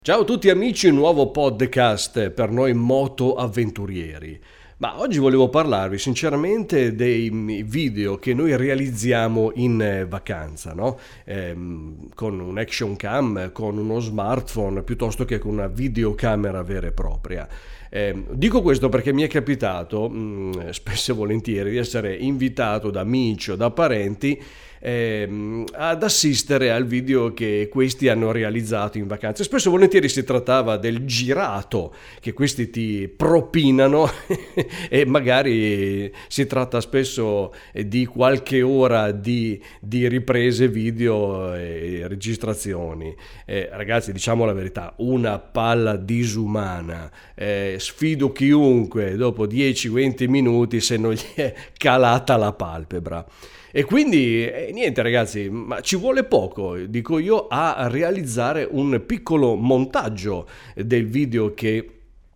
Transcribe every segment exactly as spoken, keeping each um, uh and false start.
Ciao a tutti amici, un nuovo podcast per noi motoavventurieri. Ma oggi volevo parlarvi sinceramente dei video che noi realizziamo in vacanza, no? Ehm, con un action cam, con uno smartphone, piuttosto che con una videocamera vera e propria. Eh, dico questo perché mi è capitato mh, spesso e volentieri di essere invitato da amici o da parenti ehm, ad assistere al video che questi hanno realizzato in vacanza. Spesso e volentieri si trattava del girato che questi ti propinano e magari si tratta spesso di qualche ora di, di riprese video e registrazioni. Eh, ragazzi, diciamo la verità, una palla disumana. Eh, sfido chiunque dopo dieci venti minuti se non gli è calata la palpebra. E quindi eh, niente ragazzi, ma ci vuole poco, dico io, a realizzare un piccolo montaggio del video che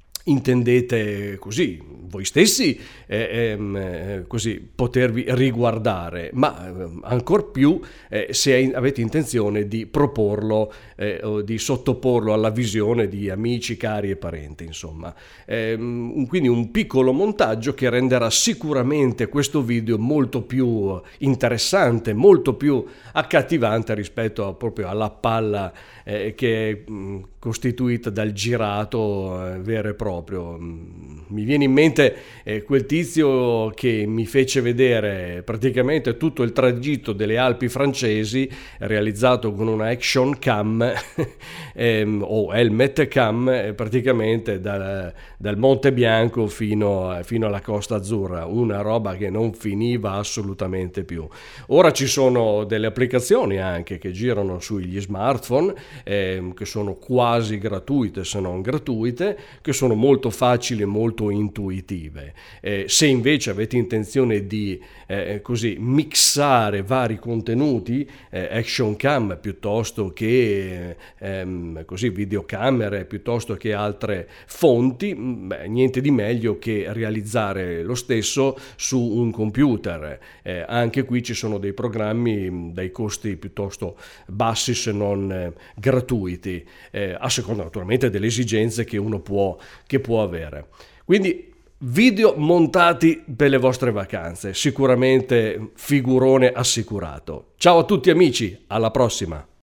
intendete così voi stessi eh, ehm, così potervi riguardare, ma eh, ancor più eh, se avete intenzione di proporlo eh, o di sottoporlo alla visione di amici, cari e parenti, insomma. Ehm, quindi un piccolo montaggio che renderà sicuramente questo video molto più interessante, molto più accattivante rispetto a, proprio alla palla eh, che è mh, costituita dal girato eh, vero e proprio. Mi viene in mente eh, quel tizio che mi fece vedere praticamente tutto il tragitto delle Alpi francesi realizzato con una action cam ehm, o helmet cam eh, praticamente dal, dal Monte Bianco fino, fino alla Costa Azzurra, una roba che non finiva assolutamente più. Ora ci sono delle applicazioni anche che girano sugli smartphone ehm, che sono quasi gratuite se non gratuite, che sono molto facili e molto intuitive. Eh, se invece avete intenzione di eh, così mixare vari contenuti, eh, action cam piuttosto che ehm, così videocamere, piuttosto che altre fonti, beh, niente di meglio che realizzare lo stesso su un computer. Eh, anche qui ci sono dei programmi dai costi piuttosto bassi se non eh, gratuiti, eh, a seconda naturalmente delle esigenze che uno può, che può avere. Quindi video montati per le vostre vacanze, sicuramente figurone assicurato. Ciao a tutti amici, alla prossima!